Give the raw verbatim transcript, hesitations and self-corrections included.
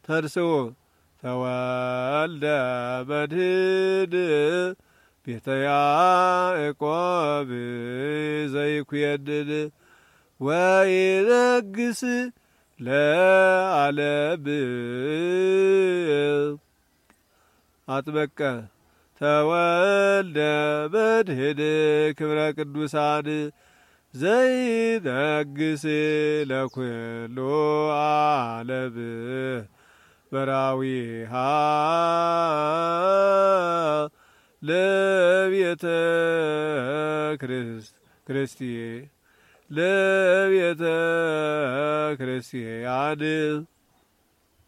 ተርስኡ ተወልደ መድህን ቤተ ያዕቆብ ዘይኩየድን ወይነግስ ለዓለም አጥበቀ ተወልደ መድህን ክብረ ቅዱሳን ዘይነግስ ለኩሉ ዓለም በራዊሃ ለቤተ ክርስቲያን ለቤተ ክርስቲያን